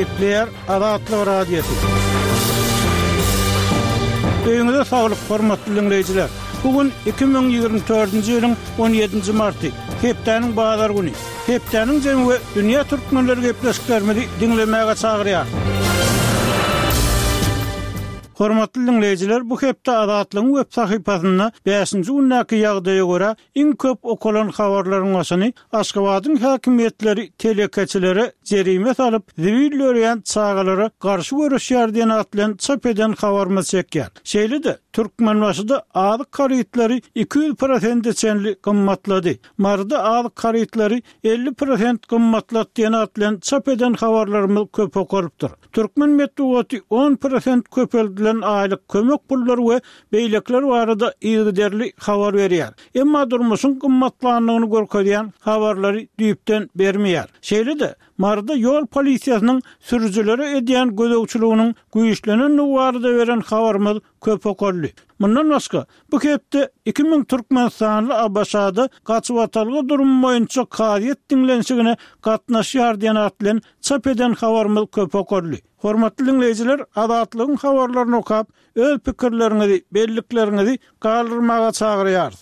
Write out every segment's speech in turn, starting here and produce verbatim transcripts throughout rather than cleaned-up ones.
Kepler Adatlı Radyosu. Öňüňizde saglyk, hormatly dinleýijiler. Bugün iki bin ýygrimi dördünji ýylyň on ýedinji marty, hepdeniň bazar güni. Hepdeniň jemy we dünýä türkmenleri gepleşiklerini dinlemäge çagyrýar. Hormatly dinleýijiler, bu hepde Adatlyň web sahypasynda beşinji günnäki ýagdaýa görä iň köp okulan habarlaryň başyny Aşgabatyň häkimetleri telekeçilere jerime salyp, zibil öýän çağalary garşy görüşýär diýen atlan çap eden habarmy çekýär. Şeýle-de Türkmenbaşyda adyk karytları iki yüz prosent çenli gymmatlady. Marda adyk karytları elli prosent gymmatlady diýen atlan çap eden habarlarymyz köp okurypdyr. Türkmen medeniýeti on prosent köpeldilen aýlyk kömek pullary we beýlekler barada ýygyderli habar berýär. Emma durmuşyň gymmatlanlygyny görkezýän habarlary düýpden bermeýär. Şeýle-de marda ýol polisiýasynyň sürüjilere edýän gözegçiliginiň güýçlenen barada beren habarymyz köp okurly. Mundan başga bu hepde iki bin türkmen sanly Abaşada gaçyp atalgy durum boýunça karyat dinlenşigine gatnaşýar diýen atlan çap eden habarymyz köp okurly. Hormatly dinleýijiler, Adatlyň habarlaryny okap, öz pikirleriňizi, belliklerinizi galdyrmaga çagyrýar.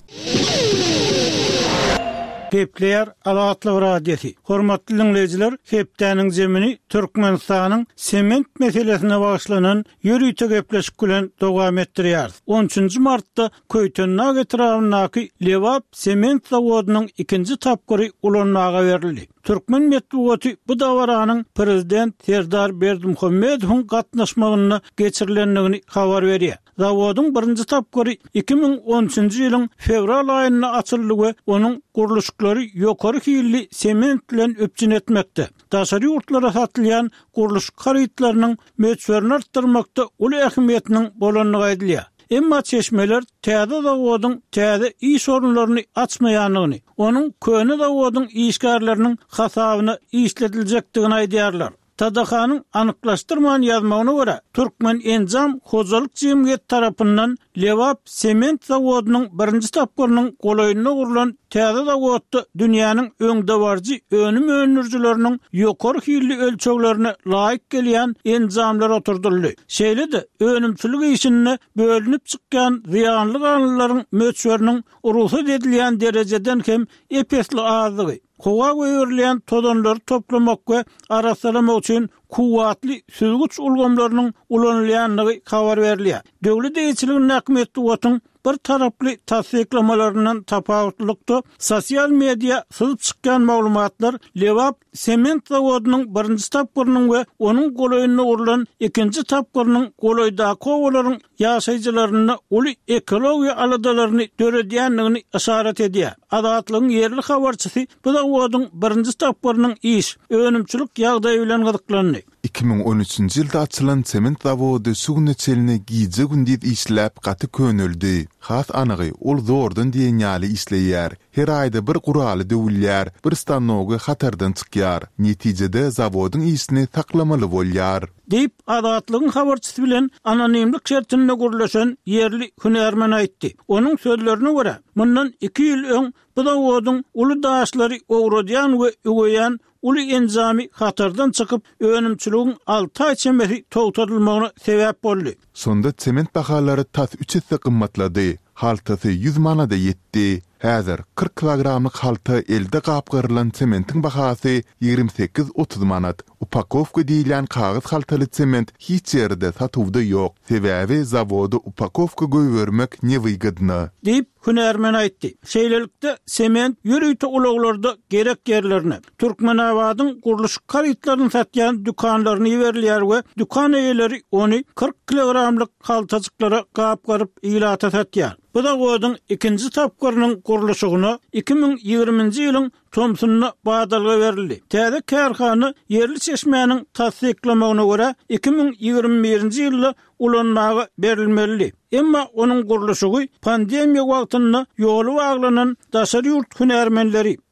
Kepler Adatly Radyosu. Hormatly dinleýijiler, hepdeniň jemini Türkmenistanyň sement meselesine başlanan ýürüýte gepleşik bilen dowam etdirýär. on üçünji martda Köýtennag etrawynaky Lewap sement zawodynyň ikinji tapgyry ulanmaga berildi. Türkmen medeniýeti bu dawaranyň prezident Serdar Berdimuhammedowyň gatnaşmagyna geçirilendigini habar berýär. Zawodyň birinji tapgyry iki bin on üçünji ýylyň fevral aýynda açyldy we onuň guruluşlary ýokary hilli sement bilen öpçün etmekde. Daşary ýurtlara satylýan guruluş karytlarynyň möçberini artdyrmakda uly ähmiýetiniň bolanlygy aýdylýar. Emma çeşmeler täze zawodyň täze iş orunlaryny açmaýanlygyny, onuň köne zawodyň işgärleriniň hasabyna işletiljekdigini aýdýarlar. Tadahanyň anyklaşdyrman ýazmagyna görä, Türkmen Enzam Hojalyk Jemgyýeti tarapyndan Lewap sement zawodynyň birinji tapgyrynyň golaýyna gurulan täze zawodda dünýäniň öňde barjy önüm önürjileriniň ýokary hilli ölçeklerine laýyk gelýän enzamlar oturdyldy. Şeýle-de önümçilik işine bölünip çykkan ziyanly ganlylaryň möçberiniň urusat edilýän derejeden hem epesli azlygy, kowa goýurlayan tozanlary toplamak we arasalamak üçin kuwatly süzgüç ulgamlarynyň ulanylýanlygy habar berilýär. Döwlet eýçiliginiň häkimetli wagtyň bir taraply tasdiklamalarinden tapawutlykda sosial media syzyp çykkan maglumatlar Lewap sement zawodynyň birinji tapgyrynyň we onuň golaýyna urulan ikinji tapgyrynyň golaýda kowalaryň ýaşaýjylaryna uly ekologiýa aladalaryny döredýänligini işaret edýär. Adatlyň ýerli habarçysy bu zawodyň birinji tapgyrynyň iş, önümçilik ýagdaýy bilen gyzyklandy. iki bin on üçünji ýylda açylan sement zawody suwny çelini giýje gündüz işläp gaty könüldi. Has anygy ol zordan diýen ýaly işleýär. Her aýda bir guraly döwülýär, bir stanogy hatardan çykýar. Netijede zawodyň işini saklamaly bolýar. Deyip Adatlyň habarçysy bilen anonimlik şertinde gurulşan ýerli hünärmen aýtdy. Onuň sözlerine görä, mundan iki ýyl öň bu zawodyň uly daşlary owradýan we ügeýän uly enzami hatardan çykyp önümçiligiň alty ay çemberi togtadylmagyna sebäp boldy. Sonda sement bahalary tas üç hisse gymmatlady. Haltasy yüz manada ýetdi. Häzir kırk kilogramlyk halta elde gapgyrylan sementiň bahasy ýygrimi sekiz otuz manat. Upakowka diýilen kagys haltaly sement hiç ýerde satywda ýok. Sebäbi zawody upakowka goýbermek newygydyny. Diýip hünärmen aýtdy. Şeýlelikde sement ýürüýte ulaglarda gerek ýerlerine Türkmenabadyň guruluş karytlaryny satýan dükanlaryny ýeberler we dükan eýeleri ony kırk kilogramlyk haltacyklara gapgaryp ýylata satýar. Bu da goýdyň ikinji tapgyrynyň guruluşygyna iki bin ýygrimiňji ýylyň Tomson'a badalga berildi. Täze kärhana ýerli çeşmäniň tasdiklamagyna görä iki bin ýygrimi birinji ýylda ulanmaga berilmeli. Emma onuň guruluşy pandemiýa wagtynda ýoly baglanan daşary ýurt hünärmenleri,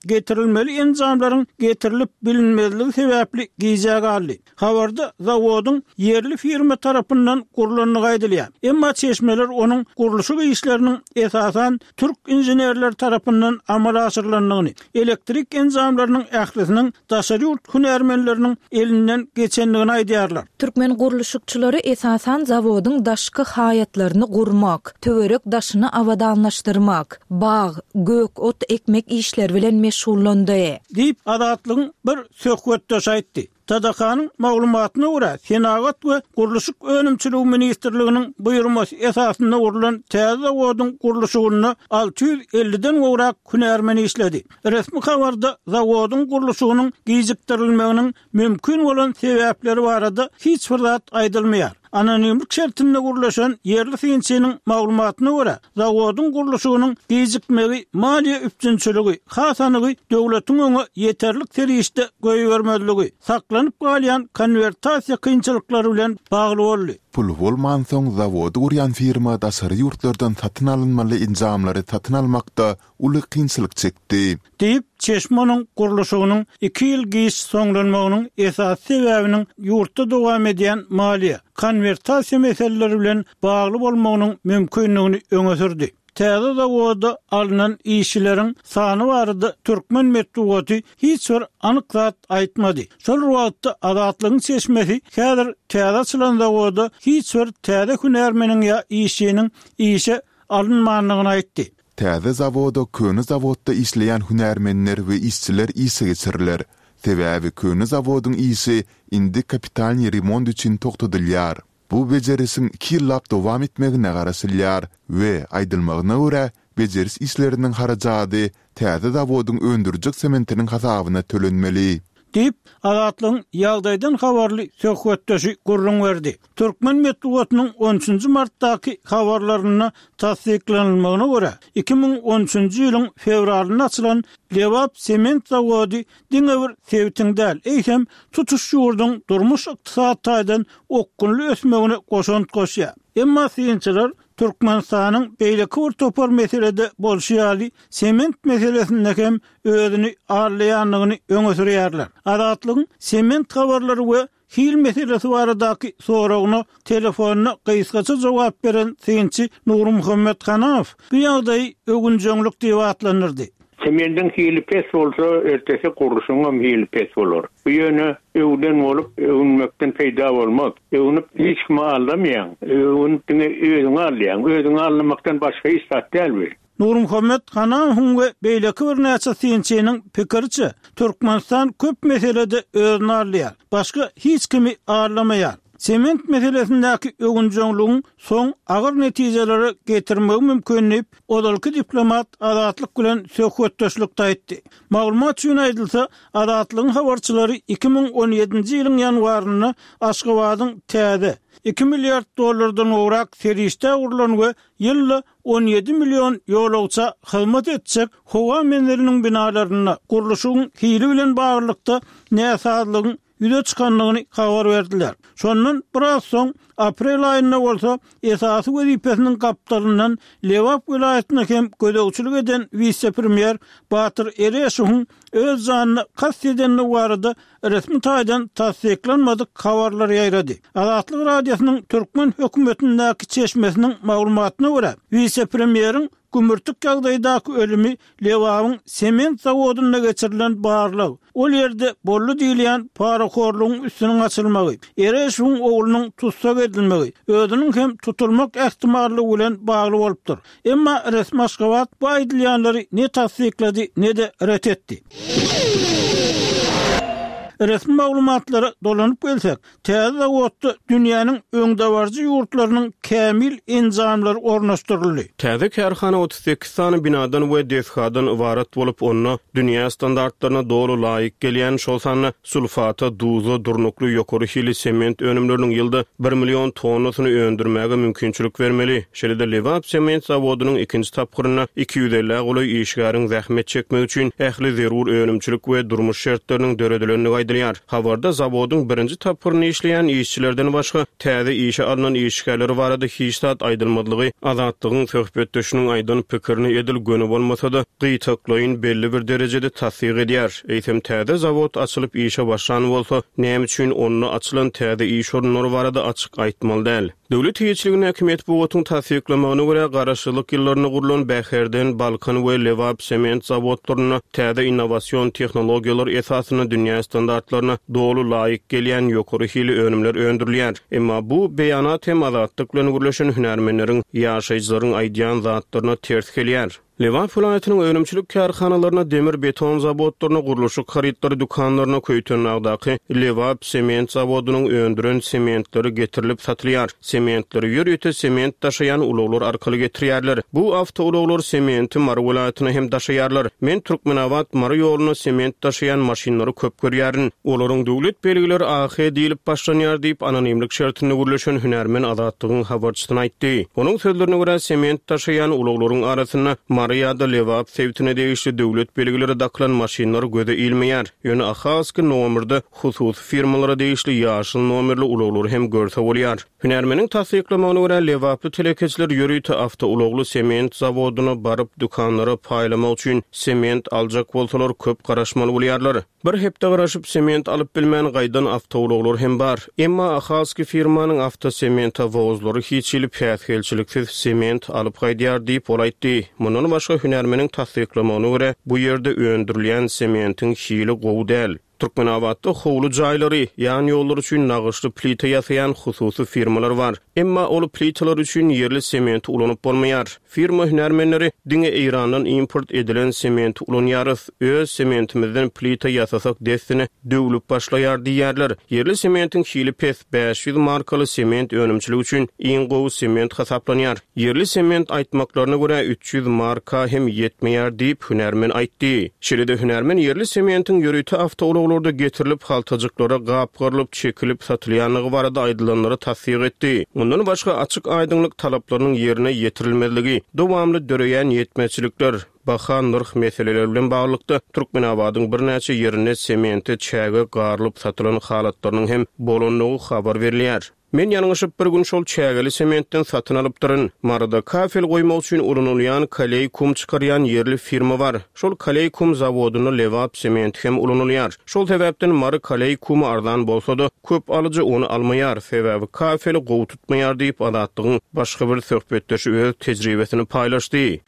getirilmeli enzamlaryň getirilip bilinmezligi sebäpli giýjägaldy. Habarda zawodun yerli firma tarapyndan gurulanyny gaýdylýar. Emma çeşmeler onun guruluşy işlerinin esasan Türk injenerler tarapyndan amala aşyrylanyny, elektrik enzamlarynyň ählisiniň daşary ýurt hünärmenleriniň elinden geçenligini aýdýarlar. Türkmen guruluşçylary esasan zawodun daşky haýatlaryny gurmak, töwerek daşyny awadanlaşdyrmak, bağ, gök, ot ekmek işleri bilen meşgullandy. Diýip adatlygyň bir söhbetde aýtdy. Tadakanyň maglumatyna görä, Senagat we Guruluşyk Önümçiligi Ministrliginiň buýrmasy esasynda gurulan täze zawodyň guruluşyny alty ýüz elliden gowrak hünärmeni işledi. Resmi habarda zawodyň guruluşynyň giýjikdirilmeginiň mümkin bolan sebäpleri barada hiç bir zat aýdylmaýar. Anonimlik şertinde gurulaşan yerli finçiniň maglumatyna görä, zawodyň guruluşynyň giýjikmegi, maliýe üpçünçiligi, hasanygy döwletiň öňe ýeterlik terişde goýbermezligi, saklanyp galýan konvertasiýa kynçylyklary bilen bagly boldy. Pul bolman soň zawody gurýan firma daşary ýurtlardan satyn alynmaly enzamlary satyn almakda uly kynçylyk çekdi. Diýip Çeşmeň guruluşynyň iki ýyl giýiş soňlanmagynyň esas sebäbiniň ýurtda dowam edýän maliýe, konvertasiýa meseleleri bilen bagly bolmagynyň mümkinligini öňe sürdi. Täze zawoda alynan işçileriň sany barada Türkmen medeniýeti hiç bir anyk zat aýtmady. Şol wagtda adatlygyň çeşmesi häzir täze açylan zawoda hiç bir täze hünärmeniň ýa işçiniň işe alynmanlygyny aýtdy. Täze zawoda köni zawodda işleýän hünärmenler we işçiler ýygy geçirirler. Sebäbi köni zawodyň ýygy indi kapitalny remont üçin tokdudylýar. Bu bejerisiň iki ýyllap dowam etmegine garaşylýar we aýdylmagyna görä bejeris işleriniň harajaty täze zawodyň öndürjek sementiniň hasabyna tölenmeli. Diýip adatlygyň ýagdaýdan habarly söhbetdeşi gurrun berdi. Türkmen medeniýetiniň on üçünji martdaky habarlaryna tasdiklanylmagyna görä iki ming on üçünji ýylyň fevralyna açylan Lewap sement zawody diňe bir sebäpden eýsem tutuş ýurduň durmuş ykdysadydan okkunly ösmegine goşant goşýar. Emma synçylar Türkmenistanyň beýleki bir topar meselede bolşýaly sement meselesinde hem özüni arlaýanlygyny öňe sürýärler. Adatlygyň sement habarlary we hil meselesi baradaky soragyna telefonyna gysgaça jogap beren synçy Nur Muhammed Hanaw bu ýagdaý ögünjeňlik diýip atlanyrdy. Sementin hili pes bolsa, ertesi kuruluşun hili pes bolur. Bu yönü evden olup, evunmekten peyda olmak. Evunip hiç kimi alamayan, evuniptini özünü alayan, özünü alamaktan başka istat değil. Nur Muhammed Hanaw we beýleki bir näçe synçynyň pikirçe, Türkmenistan köp meselede özüni alaýar, başka hiç kimi alamaýar. Sement meselesindäki ögünjeňligiň soň agyr netijeleri getirmegi mümkinlip, odalky diplomat adatlyk bilen söhbetdeşlikde aýtdy. Maglumat üçin aýdylsa, adatlygyň habarçylary iki ming on ýedinji ýylyň ýanwaryna Aşgabatyň täze iki milyard dollardan gowrak serişde urulan we ýylda on ýedi million ýolagça hyzmat etjek howa menleriniň binalaryna guruluşyň hili bilen baglykda näsadlygyň ýüze çykanlygyny habar berdiler. Şondan biraz soň aprel aýyna bolsa esasy wezipesiniň kaptalyndan Lewap vilayatyna hem gödөгçilik eden vice-premier Batyr Ereşow öz zanyny kast edenli barada resmi taýdan tasdiklanmadyk habarlar ýaýrady. Adatlyk radiosynyň Türkmen hökümetindäki çeşmesiniň maglumatyna görä, vice-premieriň gümürtük ýagdaýdaky ölümi Lewapyň sement zawodyna geçirilen barlyk. Ol ýerde bollu diýilýän parakorlugyň üstüniň açylmagy, Ereşow oglunyň tutsak edilmegi, özüniň hem tutulmak ähtimallygy bilen bagly bolupdyr. Emma resmi Aşgabat bu aýdylýanlary ne tasdiklady, ne de ret etdi. Resmi maglumatlara dolanyp gelsek, täze zawodda dünýäniň öňdewarjy ýurtlarynyň kämil enzamlary ornaşdyryldy. Täze kärhana otuz sekiz sany binadan we deshadan ibarat bolup, onu dünýä standartlaryna dogry laýyk gelýän şol sany sulfata, duza, durnukly ýokary hili sement önümleriniň ýylda bir million tonnasyny öndürmäge mümkinçilik bermeli. Şeýle Lewap sement zawodynyň ikinji tapgyryna iki ýüz elli goly işgäriň zähmet çekmek üçin ähli zerur önümçilik we durmuş şertleriniň döredilenligi edilýär. Habarda zawodun birinji tapyryny işleýän işçilerden başga täze işe alınan işgärleri barada hiç zat aýdylmadlygy, azatlygyň söhbetdeşiniň aýdan pikirini edilgöni bolmasa da gyýtaklaýyn belli bir derejede tasdiq edýär. Eýsem täze zawod açylyp işe başlany bolsa, näme üçin onu açylan täze iş orunlary barada açyk aýtmaly däl. Döwlet hiçligine häkimet bu wagtyň tasdiklamagyna görä garaşlyk ýyllaryna gurulan Bäherden, Balkan we Lewap sement zawodlaryna täze innovasiýon tehnologiýalar esasyna dünýä standartlaryna dolu laýyk gelýän ýokary hili önümler öndürilýär. Emma bu beýanat hem azatlyk bilen gürleşen hünärmenleriň, ýaşaýjylaryň aýdýan zatlaryna ters gelýär. Lewap vilayatynyň önümçilik karhanalarına demir beton zawodlaryna guruluşy haritleri dukanlaryna köýten agdaky Lewap sement zawodunyň öndüren sementleri getirilip satylýar. Sementleri ýörüýte sement taşıyan ulaglar arkaly getirýärler. Bu awto ulaglar sementi Mary vilayatyna hem taşıýarlar. Men Türkmenawat Mary ýoluny sement taşıyan maşinlary köp görýärin. Olaryň döwlet belgileri A H diýilip başlanýar diýip anonimlik şertini gürleşen hünärmen azatlygyň habarçysyna aýtdy. Onuň sözlerine görä sement taşıyan ulaglaryň arasyna Maryada Lewap sevtine degişli döwlet belgileri daklan maşinlar göze ilmeýär. Ýöne ahasky nomerde hususy firmalara degişli ýaşyl nomerli ulaglar hem görse bolýar. Hünärmeniň tasdiklamagyna görä Lewaply telekeçiler ýörüýte awto ulagly sement zawodyna baryp dukanlara paýlamak üçin sement aljak bolsalar köp garaşmaly bolýarlar. Bir hepde garaşyp sement alyp bilmän gaýdan awto ulaglar hem bar. Emma ahasky firmanyň awto sement wozlary hiç ýyly päsgelçiliksiz sement alyp gaýdýar diýip olaýtdy. Mundan başga hünärmeniň tasdiklamagyna görä bu ýerde öndürilýän sementiň şeýle gowy däl. Türkmenawatda howlu jaýlary, ýani ýollar üçin nagyşly plita ýasaýan hususy firmalar bar. Emma ol plitalar üçin yerli sement ulanyp bolmaýar. Firma hünärmenleri diňe Irandan import edilen sement ulanýarys, öz sementimizden plita ýasasak destini döwlüp başlaýar diýerler. Yerli sementiň şeýle pes beş ýüz markaly sement önümçiligi üçin iň gowy sement hasaplanýar. Yerli sement aýtmaklaryna görä üç ýüz marka hem ýetmeýär diýip hünärmen aýtdy. Şeýle hünärmen yerli sementiň ýörüýte awto orada getirilip haltacıklara gapgarılıp çekilip satılyanlığı barada aýdylanlary tasdiq etdi. Ondan başga açyk aýdynlyk talaplarynyň ýerine ýetirilmezligi, dowamly döreýän ýetmeçilikler, baha narh meseleleri bilen baglykda Türkmenawatyň bir näçe ýerine sementi çäge garlyp satylan halatlarynyň hem bolanlygy habar berilýär. Men ýanyňyşyp bir gün şol çägeli sementden satyn alypdyryn. Marada kafel goýmak üçin ulanylýan kaley kum çykarýan yerli firma bar. Şol kaley kum zawodyna Lewap sement hem ulanylýar. Şol sebäpden Mary kaley kumy arzan bolsa-da köp alyjy onu almaýar. Sebäbi kafeli gowy tutmaýar diýip adatlygyň başga bir söhbetdeşi öz tejribesini paýlaşdy.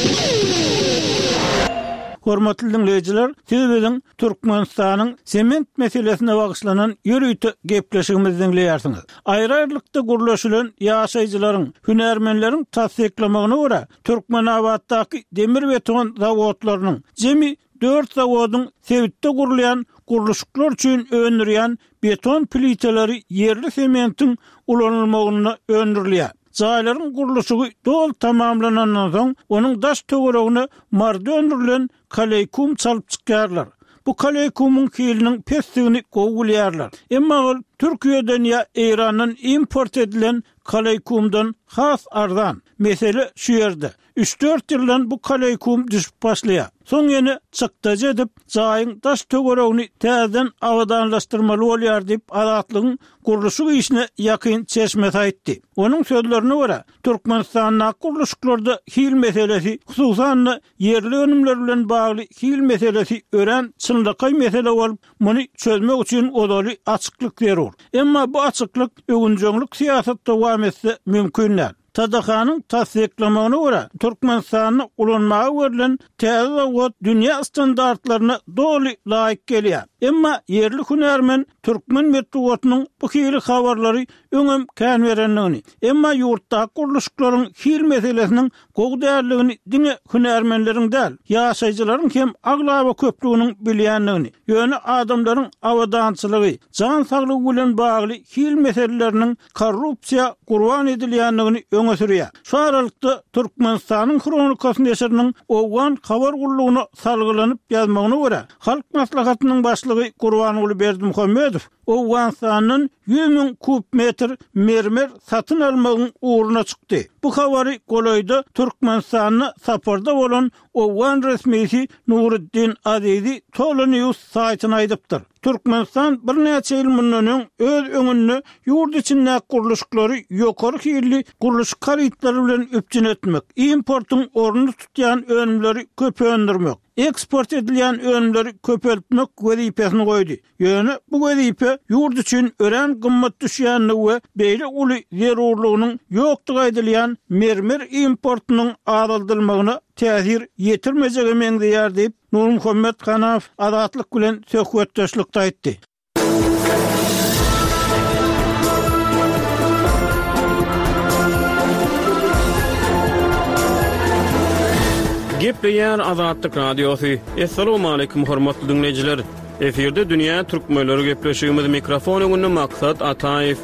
Hormatly dinleyijiler, siz Türkmenistanyň sement meselesine bagyşlanan ýörüýte gepleşigimizi dinleýärsiňiz. Aýry-aýrylykda gurulşylan ýaşaýjylaryň, hünärmenleriň tasdiklamagyna görä, Türkmenawatdaky demir beton zawodlarynyň jemi dört zawodyň Sewitde gurulýan gurulşyklar üçin öndürýän beton plitaları yerli sementiň ulanylmagyna öndürilýär. Jaýlaryň gurulşygy dol tamamlanandan soň onuň daş töweregine marda öndürilen kaley kum çalyp çykýarlar. Bu kaley kumyň kiliniň pesdigini gowulýarlar. Emma ol Türkiýeden ýa Irandan import edilen kaley kumdan has arzan. Mesele şu ýerde. üç dört ýyldan bu kaley kum düşüp başlaýar. Soň ýene çykdaja edip jaýyň daş töweregini täzeden awadanlaşdyrmaly bolýar diýip azatlygyň gurulşy işine ýakyn çeşme aýtdy. Onuň sözlerine görä, Türkmenistanyň gurulşyklarda hil meselesi, hususan yerli önümler bilen bagly hil meselesi ören çynlyky mesele bolup, muny çözmek üçin odaly açyklyk berýär. Emma bu açyklyk öňünçilik siýasatda dowam etse mümkin näl. Tadahanyň tasdiklamagyna görä, Türkmenistanyň ulanmagy verilen täze zawod dünýä standartlaryna doly laýyk gelýär. Emma yerli hünärmen Türkmen medeniýetiniň bu hili habarlary öňem kän berenligini, emma ýurtda gurulşyklaryň hil meselesiniň gowy därligini diňe hünärmenleriň däl, ýaşaýjylaryň hem aglaba köpliginiň bilýänligini, ýöne adamlaryň awadançylygy, jan saglygy bilen bagly hil meseleleriniň korrupsiýa gurban edilýänligini öňe sürýär. Şu aralykda Türkmenistanyň kronikasyny ýaşarynyň owgan habar gurulugyna salgylanyp ýazmagyna görä, halk maslahatynyň başlygy Gurbanuly Berdimuhammedow Owganstanyň yüz min kub metr mermer satyn almagyň uğruna çykdy. Bu habary golayda Türkmenistanyň saparda bolan Owgan resmisi Nuruddin Azizi Tolo News saýtyna aýdypdyr. Türkmenistan bir neçe ýyl mundan öz öňünde ýurt içinde guruluşlary ýokary hilli guruluş karytlary bilen üpjün etmek, importyň ornuny tutýan önümleri köpöndirmek, eksport edilen önümleri köpeltmek wezipesini goýdy. Ýöne bu wezipe ýurt üçin ören gymmat düşýänligi we beýle uly zerurlygynyň ýokdugy aýdylýan mermer importynyň azaldylmagyna täsir ýetirmejegi meňdeýär diýip Nur Muhammed Kanaf Azatlyk bilen söhbetdeşlikde aýtdy. Gepleýär Azatlyk radiosu. Assalamu alaykum hormatly dinleýijiler. Eferde dünýä türkmenleri gepleşigimiz mikrofon öňünde maksat Ataýew.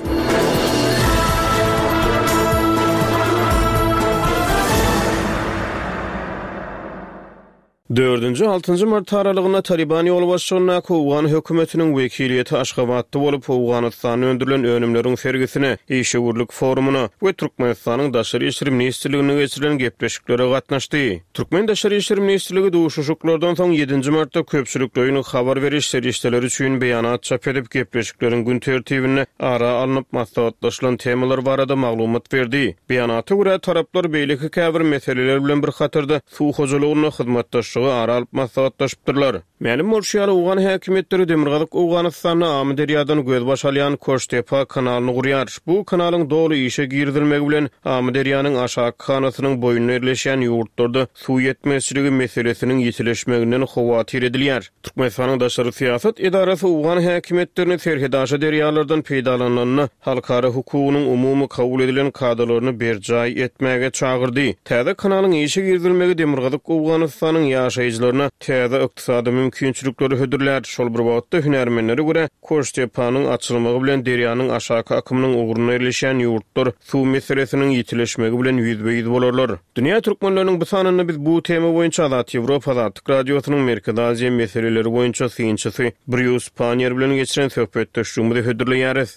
dördünji altıncı mart aralygyna Taliban ýol başçylygyna Owgan hökümetiniň wekiliýeti Aşgabatda bolup Owganystanyň öndürilen önümleriň sergisine, Eşewurlyk forumuna we Türkmenistanyň daşary işler ministrligine geçirilen gepleşiklere gatnaşdy. Türkmen daşary işler ministrligi duşuşuklardan soň ýedinji martda köpçüliklerine habar beriş serişdeleri üçin beýanat çap edip gepleşikleriň gün tertibine ara alınıp maslahatlaşylan temalar barada maglumat berdi. Beýanata görä taraplar beýleki käbir meseleler bilen bir hatyrda suw hojalygyna hyzmatdaşlygy ara alyp maslahatlaşypdyrlar. Mälim bolşýar Owgan häkimetleri Demirgazyk Owganystanyň Amy derýadan göz başalýan Koştepa kanalyny gurýar. Bu kanalyň dolu işe girdilmegi bilen Amy derýanyň aşağı kanasynyň boýuna ýerleşen ýurtlarda suw ýetmezçiligi meselesiniň ýetileşmeginden howatyr edilýär. Türkmenistanyň daşary siýasat edarasy Owgan häkimetlerini serhedaşa derýalardan peýdalananyny halkara hukugynyň umumy kabul edilen kadrlaryny berjaý etmäge çagyrdy. Täze kanalyň işe girdilmegi Demirgazyk Owganystanyň ýaşaýjylaryna täze ykdysady mümkinçilikleri hödürlär. Şol bir wagtda hünärmenlere görä Koştepanyň açylmagy bilen derýanyň aşaky akymynyň ugruna ýerleşen ýurtlar suw meselesiniň ýetileşmegi bilen ýüzbeýiz bolarlar. Dünýä türkmenleriniň bu sanyny biz bu tema boýunça Azat Ýewropa Azatlyk radiosynyň Merkezi Aziýa meseleleri boýunça synçysy Bruce Panier bilen geçiren söhbetdeşligimizde hödürleýäris.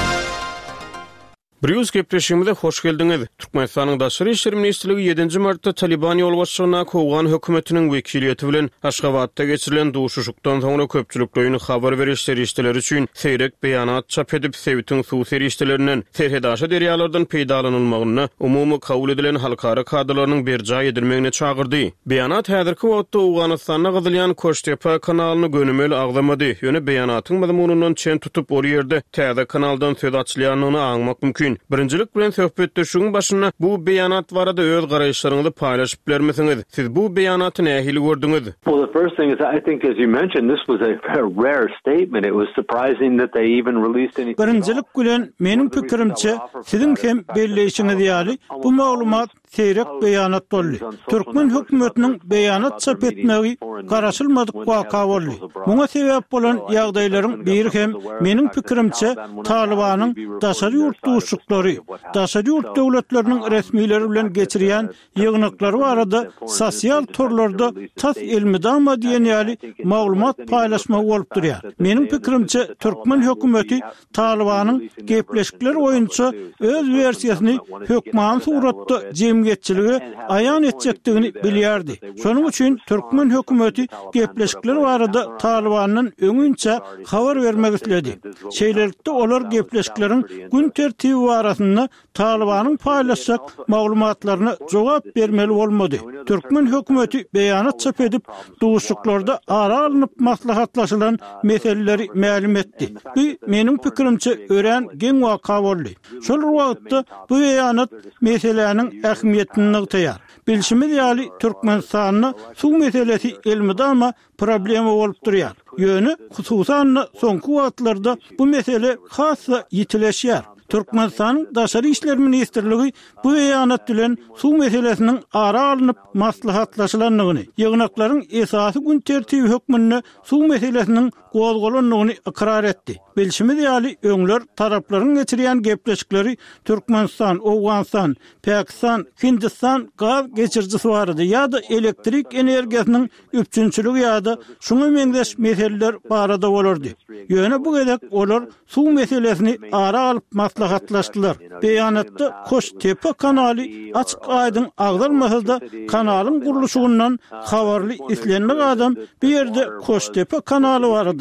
Bruce gepleşigimize hoş geldiňiz. Türkmenistanyň daşary işler ministrligi ýedinji martda Taliban ýol başçylygyna Owgan hökümetiniň wekiliýeti bilen Aşgabatda geçirilen duşuşukdan soňra köpçüliklerine habar beriş serişdeleri üçin seýrek beýanat çap edip Sewitiň suw serişdelerinden serhedaşa derýalardan peýdalanylmagyna umumy kabul edilen halkara kadrlarynyň berjaý edilmegine çagyrdy. Beýanat häzirki wagtda Owganystanyna gyzylýan Koştepa kanalyny gönümel agdamady. Ýöne beýanatyň mazmunundan çen tutup ol ýerde täze kanaldan söz açylýanyny aňmak mümkin. Birinjilik bilen söhbetdeşigiň başyna bu beýanat barada öz garaýşlaryňyzy paýlaşyp bermesiňiz. Siz bu beýanaty nähili gördüňiz? Well, the first thing is I think, as you mentioned, this was a rare statement. It was surprising that they even released anything. Birinjilik bilen meniň pikirimçe siziň hem belleýişiňiz ýaly bu maglumat seýrek beýanat boldy. Türkmen hökümetiniň beýanat çap etmegi garaşylmadyk waka boldy. Muňa sebäp bolan ýagdaýlaryň biri hem meniň pikirimçe Talibanyň daşary ýurt daşary ýurt döwletleriniň resmiýleri bilen geçirýän ýygnaklary barada sosial torlarda tas elmidama diýen ýaly maglumat paýlaşma bolup durýar. Meniň pikirimçe Türkmen hökümeti Talibanyň gepleşikler boýunça öz versiýasyny hökman suratda jemgyýetçiligi aýan etjekdigini bilýärdi. Şonuň üçin Türkmen hökümeti gepleşikler barada Talibanyň öňünçe habar bermek istedi. Şeýlelikde olar gepleşikleriň gün tertibi barasynda Talibanyň paýlaşjak maglumatlaryna jogap bermeli bolmady. Türkmen hökümeti beýanat çap edip duşuklarda ara alınıp maslahatlaşylan meseleleri ma'lum etdi. Bu meniň pikirimçe ören gen waka boldy. Şol wagtda bu beýanat meseleleriň ähmiýetini nygtaýar. Bilşimiz ýaly Türkmenistanyň suw meselesi elmidama problemi bolup durýar. Ýöne hususan soňky wagtlarda bu mesele hassa ýitileşýär. Türkmenistanyň daşary işler ministrligi bu beýanat bilen suw meselesiniň ara alınıp maslahatlaşylanlygyny, ýygnaklaryň esasy gün tertibi hökmünde suw meselesiniň gozgolanlygyny ikrar etdi. Bilşimiz ýaly öňler taraplaryň geçirýän gepleşikleri Türkmenistan, Owganistan, Pakistan, Hindistan gaz geçirjisi barady ýa-da elektrik energiýasynyň üpçünçiligi ýa-da şuňa meňdeş meseleler barada bolardy. Ýöne bu gedek olar suw meselesini ara alyp maslahatlaşdylar. Beýanatda Koştepa kanaly açyk aýdyn agdarmasada kanalyň guruluşyndan habarly islenmek adam bir ýerde Koştepa kanaly barada.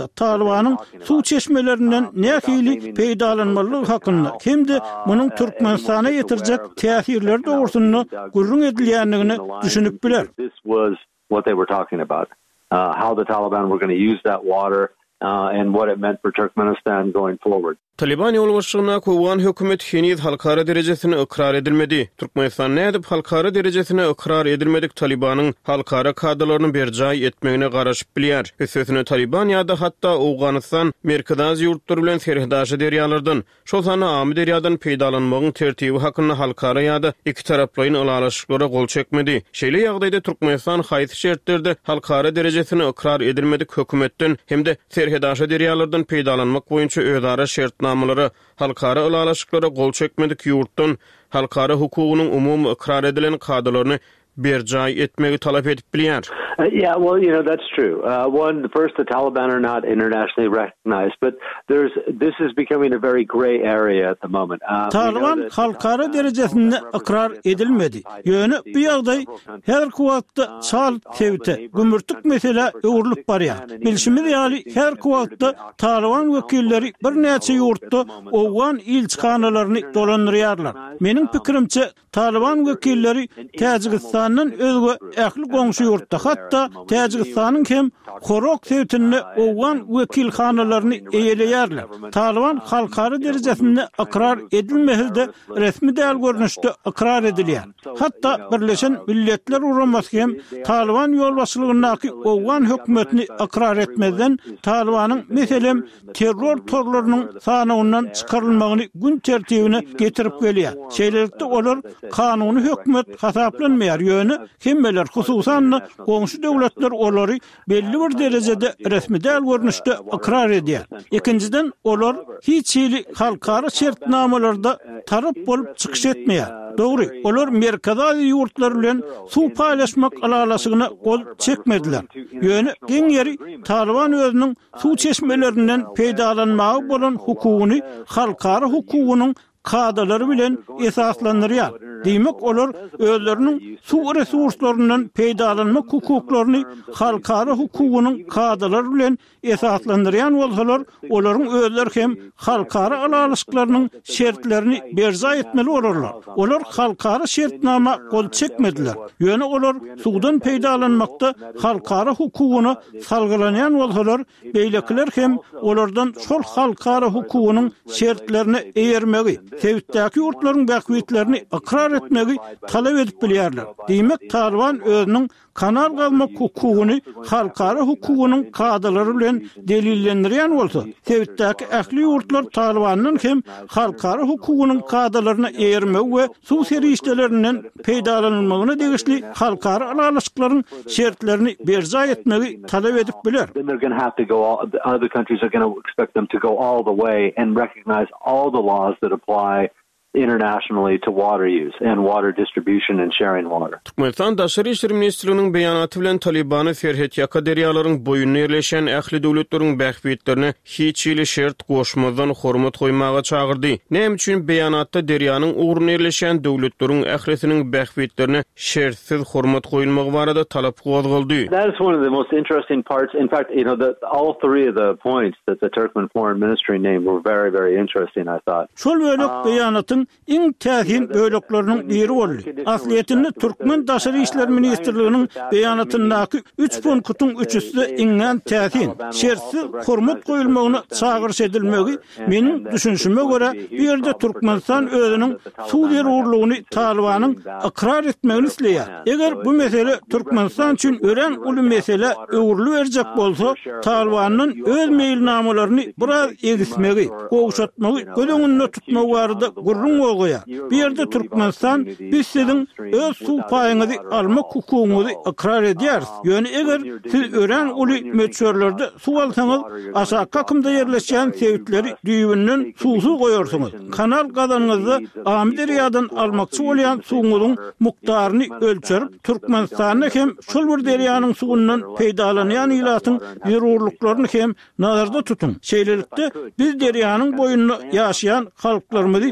wagtda Talibanyň suw çeşmelerinden nähili peýdalanmalygy hakynda hem-de munyň Türkmenistana ýetirjek täsirleri dogrusyny gurrun edilýändigini düşünüp biler. This was what they were talking about. Uh, how the Taliban were going to use that water uh, and what it meant for Turkmenistan going forward. Taliban ýolbaşçylygyna kowan hökümet heniz halkara derejesine ikrar edilmedi. Türkmenistan nädip halkara derejesine ikrar edilmedik Talibanyň halkara kadrlaryny berjaý etmegine garaşyp bilýär. Sözüne Taliban ýa-da hatda Awganistan merkezi ýurtlar bilen serhdaşy derýalardan, şol sany amy derýadan peýdalanmagyň tertibi hakynda halkara ýa-da iki taraplyň alalaşyklara gol çekmedi. Şeýle ýagdaýda Türkmenistan haýsy şertlerde halkara derejesine ikrar edilmedik hökümetden hem-de serhdaşy derýalardan peýdalanmak boýunça özara şert namalary halkara alalaşyklara gol çekmedik ýurtdan halkara hukugynyň umumy ikrar edilen kadrlaryny berjaý etmegi talap edip bilýär. Uh, yeah, well, you know, that's true. Uh, one, first, the Taliban are not internationally recognized, but there's this is becoming a very gray area at the moment. Uh, Taliban halkara derejesinde ikrar edilmedi. Ýöne bu ýagdaý her wagtda çal tewte, gümürtük mesele öwrülüp barýar. Bilşimiz ýaly her wagtda Taliban wekilleri bir näçe ýurtda owgan ilçihanalaryny dolandyrýarlar. Meniň pikirimçe Taliban wekilleri Täjikistanyň özgä ähli goňşy ýurtda hatta Täjikistanyň hem Horok tewtinde owgan wekilhanalaryny eýeleýärler. Taliban halkara derejesinde ikrar edilmehilde resmi däl görnüşde ikrar edilýär. Hatta Birleşen Milletler Uramasy hem Taliban ýolbaşçylygynyňky owgan hökümetini ikrar etmeden Talibanyň meselem terror torlarynyň sanawyndan çykarylmagyny gün tertibine getirip gelýär. Şeýlelikde olar kanuny hökümet hasaplanmaýar ýöne hemmeler hususan goňşy döwletler olary belli bir derejede resmi däl görnüşde ikrar edýär. Ikinciden olar hiç ýyly halkara şertnamalarda tarap bolup çykyş etmeýär. Dogry, olar merkezi ýurtlar bilen suw paýlaşmak alalaşygyna gol çekmediler. Ýöne geň ýeri Taliban özüniň suw çeşmelerinden peýdalanmagy bolan hukugyny halkara hukugynyň kadrlary bilen esaslandyrýar. Diýmek olar özleriniň suw resurslarynyň peýdalanmak hukuklaryny halkara hukugynyň kadrlary bilen esaslandyrýan bolsalar, olaryň özleri hem halkara alalaşyklarynyň şertlerini berja etmeli bolarlar. Olar halkara şertnama gol çekmediler. Ýöne olar suwdan peýdalanmakda halkara hukugyny salgılanýan bolsalar, beýlekiler hem olardan şol halkara hukugynyň şertlerini eýermegi, Tewitdäki ýurtlaryň bäkwitlerini ikrar etmegi talap edip bilýärler. Diýmek Taliban özüniň kanal galmak hukugyny halkara hukugynyň kadrlary bilen delillendirýän bolsa, Tewitdäki ähli ýurtlar Talibanyň hem halkara hukugynyň kadrlaryna eýermek we suw serişdelerinden peýdalanmagyna degişli halkara alalaşyklaryň şertlerini berja etmegi talap edip biler. Then they're going to have to go all, other countries are going to expect them to go all the way and recognize all the laws that apply internationally to water use and water distribution and sharing water. Türkmenistan Daşary işleri ministrliginiň beýanaty bilen Talibany Ferhet ýaka derýalaryň boýuny ýerleşen ähli döwletleriň bähwitlerini hiç ýyly şert goşmadan hormat goýmaga çagyrdy. Näme üçin beýanatda derýanyň ugruny ýerleşen döwletleriň ählisiniň bähwitlerini şertsiz hormat goýulmagy barada talap gozuldy. That is one of the most interesting parts. In fact, you know, the, all three of the points that the Turkmen Foreign Ministry named were very, very interesting, I thought. Şol bölek beýanatyň iň täsin bölekleriniň biri boldy. Asliýetinde Türkmen Daşary işleri ministrliginiň beýanatyndaky üç punktun üçüsi iňňen täsin. Şertsiz hormat goýulmagyna çagyryş edilmegi meniň düşünşime göre bir ýerde Türkmenistan özüniň suw berurlugyny Talibanyň ikrar etmegini isleýär. Eger bu mesele Türkmenistan üçin ören uly mesele öwrüli berjek bolsa, Talibanyň öz meýilnamalaryny biraz egismegi, gowşatmagy, gödüňünde tutmagy barada gurrun bolýar. Bir ýerde Türkmenistan biz siziň öz suw paýyňyzy almak hukugyňyzy ikrar edýäris. Ýöne eger siz ören uly möçörlerde suw alsaňyz, aşağı kakymda ýerleşen tewitleri düýbünden suwsuz goýarsyňyz. Kanal gazanyňyzda amy derýadan almakçy bolýan suwuňyzyň mukdaryny ölçerip Türkmenistanyň hem şol bir derýanyň suwundan peýdalanýan ýylatyň zerurlyklaryny hem nazarda tutun. Şeýlelikde biz derýanyň boýunda ýaşaýan halklarymyzy göç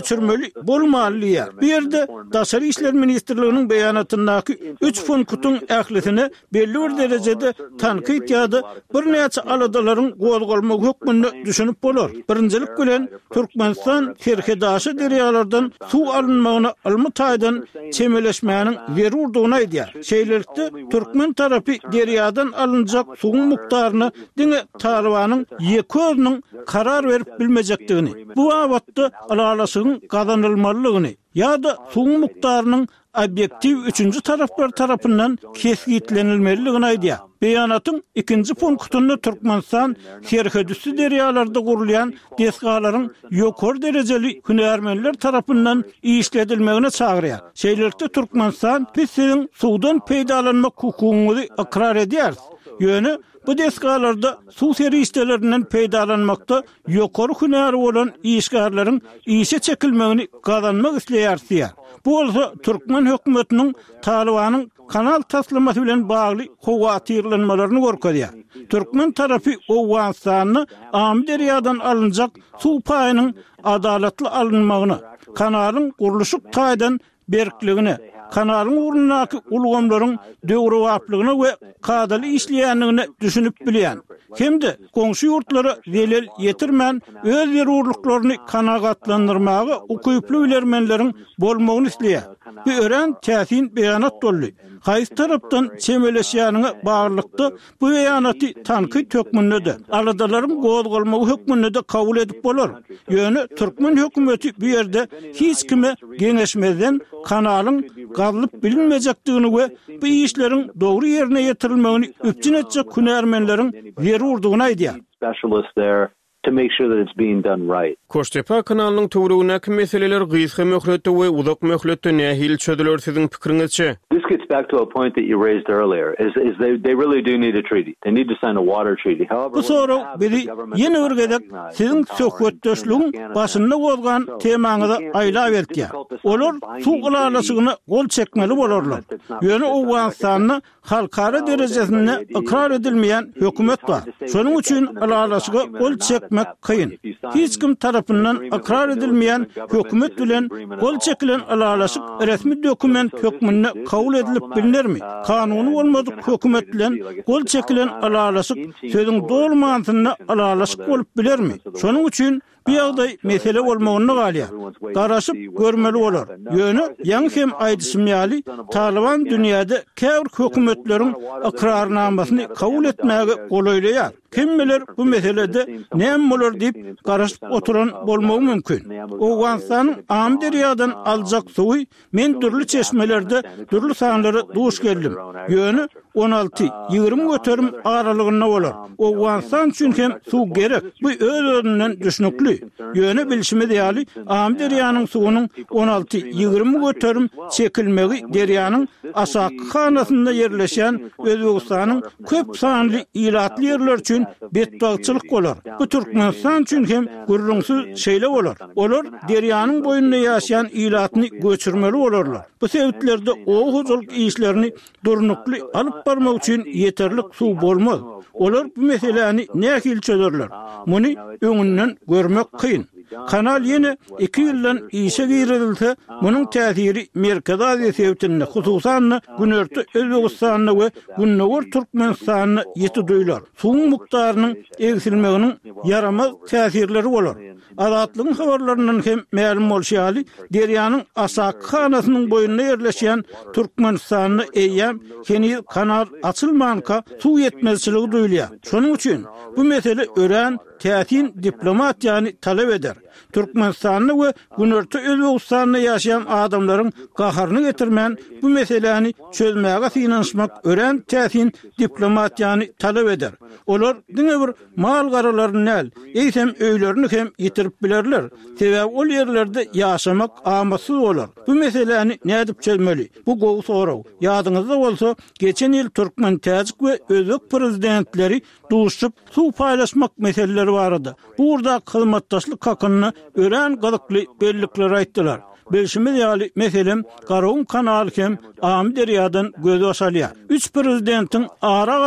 göçürmeli bolmalyar. Bir yerde Daşary işler ministrliginiň beýanatyndaky üç punktun ählisine belli bir derejede tanqid ýa-da bir näçe aladalaryň gowalma hökmüni düşünüp bolar. Birinjilik bilen Türkmenistan Terkedaşy derýalardan suw alynmagyna Almataýdan çemeleşmäniň zerurdugyny aýdýar. Şeýlelikde Türkmen tarapy derýadan alınjak suwun mukdaryny diňe Talibanyň ýekörüniň karar berip bilmejekdigini, bu wagtda alalasygyň gazanylmalylygyny ýa-da suwun mukdarynyň obyektiv üçüncü taraflar tarapyndan kesgitlenilmeliligini aýdýar. Beýanatyň ikinji punktunda Türkmenistan serhedüsi derýalarda gurulýan desgalaryň ýokary derejeli hünärmenler tarapyndan işledilmegine çagyrýar. Şeýlelikde Türkmenistan pisliň suwdan peýdalanmak hukugyny ikrar edýär. Ýöne bu desgalarda suw serişdelerinden peýdalanmakda ýokary hünäri bolan işgärlerin işe çekilmegini gazanmak isleýärsiýär. Bu bolsa Türkmen hökümetiniň Talibanyň kanal taslamasy bilen bagly howatyrlanmalaryny gorkadýar. Türkmen tarapy Owganstanyny am derýadan alınjak suw paýynyň adalatly alınmagyny, kanalyň guruluşyk taýdan berkligini, kanalyň urundaky ulgamlaryň döwrewaplygyny we kadaly işleýänligini düşünüp bilýän. Hemde goňşy ýurtlary zelel ýetirmän öz zerurlyklaryny kanagatlandyrmagy ukyply bilermenleriň bolmagyny isleýär. Bu ören täsin beýanat doldy. Haýsy tarapdan çemeleşýäniňe baglykda bu beýanaty tanqid hökmünde, aladalaryň gowalmagy hökmünde kabul edip bolar. Ýöne Türkmen hökümeti bu ýerde hiç kime geňeşmeden kanalyň gazylyp bilinmejekdigini we bu işleriň dogry ýerine ýetirilmegini üpçün etjek hünärmenleriň zerurdugyny aýdýar. Specialists there to make sure that it's being done right. Koştepe kanalynyň töwregindäki meseleler gysga möhletde we uzak möhletde nähil çödüler siziň pikiriňizçe? This gets back to a point that you raised earlier, is, is they, they really do need a treaty. They need to sign a water treaty. However, bu soru biri ýene bir gedek siziň söhbetdeşligiň başynda bolgan temaňyza aýlap berýär. Olar suw gulalasygyna gol çekmeli bolarlar. Ýöne Owganstanyň halkara derejesinde ikrar edilmeýän hökümet bar. Şonuň üçin alalasyga gol çekmek kıyın. Hiç kim tarapyndan ikrar edilmeýän hökümet bilen gol çekilen alalasyk resmi dokument hökmünde kabul edilip bilinirmi? Kanuny bolmadyk hökümet bilen gol çekilen alalasyk sözüň doğru mantyna alalasyk bolup bilermi? Şonuň üçin bir ýagdaý mesele bolmagyny galýar. Garaşyp görmeli bolar. Ýöne ýa-ni hem aýdysmýaly Taliban dünýäde käwr hökümetleriň ikrarnamasyny kabul etmäge golaýlaýar. Kim bilir bu meselede näme bolar diýip garaşyp oturan bolmagy mümkin. Owganstanyň am derýadan aljak suwy men türlü çeşmelerde türlü sanlary duş geldim. Ýöne on alty ýygrimi göterim aralygyna bolar. Owganstan üçin hem suw gerek. Bu öz-özünden düşünükli. Ýöne bilişime diýäli am derýanyň suwunyň on alty ýygrimi göterim çekilmegi derýanyň aşaky hanasynda ýerleşen Özbegistanyň köp sanly ilatly ýerler üçin betdagçylyk bolar. Bu Türkmenistan üçin hem gurrunsyz şeýle bolar. Olar derýanyň boýunda ýaşaýan ilatyny göçürmeli bolarlar. Bu sebeplerde o huzurluk işlerini durnukly alyp barmak üçin yeterlik suw bolmaz. Olar bu meseleni nähil çözerler. Muny öňünden görmek kıyın. Kanal ýene iki ýyldan işe girilse, munyň täsiri Merkez Aziýa sebitinde, hususan Günörtü Özbegistanyny we Günnäwür Türkmenistanyny ýeti duýlar. Suwun mukdarynyň egsilmeginiň yaramaz täsirleri bolar. Azatlygyň habarlaryndan hem ma'lum bolýaly, derýanyň aşaky hanasynyň boýunda ýerleşýän Türkmenistanyny eýýäm heni kanal açylmanka suw ýetmezçiligi duýulýar. Şonuň üçin bu mesele ören täsin diplomatiýany talep eder. Türkmenistanyny we Günörtü Özbegistanyny ýaşaýan adamlaryň gaharyny getirmän bu meseleni çözmäge finanşmak ören täsin diplomatiýany talep eder. Olar diňe bir mal garalaryny näl, eýsem öýlerini hem ýitirip bilerler. Sebäbi ol ýerlerde ýaşamak amatsız bolar. Bu meseleni nädip çözmeli? Bu gowy soraw. Ýadyňyzda bolsa, geçen ýyl Türkmen täzik we özbek prezidentleri duşup suw paýlaşmak meseleleri barady. Bu urda hyzmatdaşlyk hakyny ören gazykly bellikler aýtdylar. Bilişime diýäli meselem Garawun kanaly hem am derýadan göz açalýar. Üç prezidentin ara galyp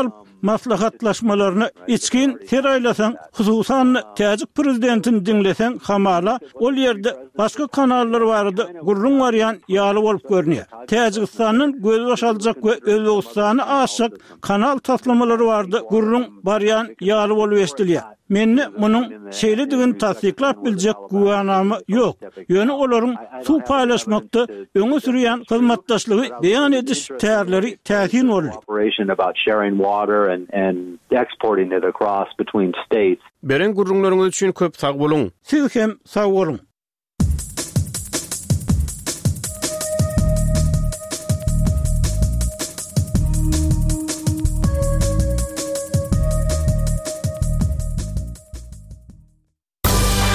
maslahatlaşmalarını içkin seraylasan, hususan Täjik prezidentin dinlesen hamala, ol yerde başka kanallar vardı, gurrun varyan ýaly bolup görnýär. Täjikistanyň göz başaljak we Özbegistany aşak kanal taslamalary vardı, gurrun baryan ýaly bolup eşdilýär. Menne munyň şeýle digin tasdiklap biljek guwanamy ýok. Ýöne olaryň suw paýlaşmakda öňe sürýän hyzmatdaşlygy beýan ediş täýärleri täsin boldy. About sharing water and and exporting it across between states. Beren gurrunlaryňyz üçin köp sag bolun. Siz hem sag bolun.